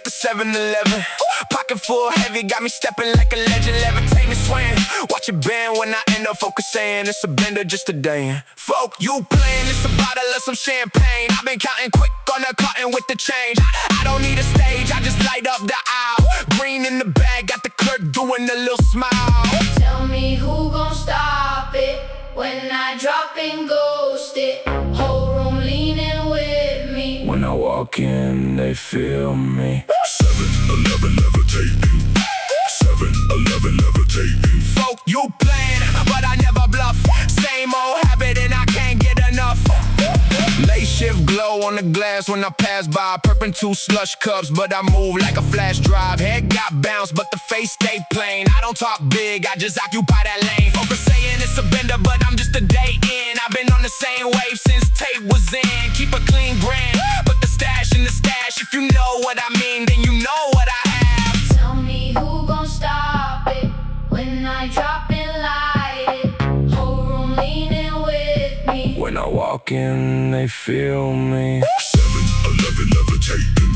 the 7-Eleven. Pocket full heavy, got me stepping like a legend. Levitating, swaying, watch it bend when I end up focusing. It's a bender, just a day in. Folk, you playing, it's a bottle of some champagne. I've been counting quick on the cotton with the change. I don't need a stage, I just light up the aisle. Green in the bag, got the clerk doing a little smile. Tell me who gon' stop it when I drop and ghost it. Whole room leaning with me. When I walk in, they feel me. 7-Eleven levitating. 7-Eleven levitating. Folk, you playing, but I never bluff. Same old habit and I can't get enough. Late shift glow on the glass when I pass by. Perping 2 slush cups, but I move like a flash drive. Head got bounce, but the face stay plain. I don't talk big, I just occupy that lane. Focus saying it's a bender, but I'm just a day in. I've been on the same wave since tape was in. Keep a clean brand, put the stash in the stash. If you know what I mean, then you know what I have. Tell me who gon' stop it when I drop and light it. Whole room leaning with me. When I walk in, they feel me. 7-Eleven levitating.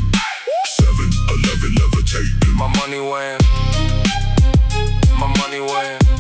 7-Eleven levitating. My money weighing, my money weighing.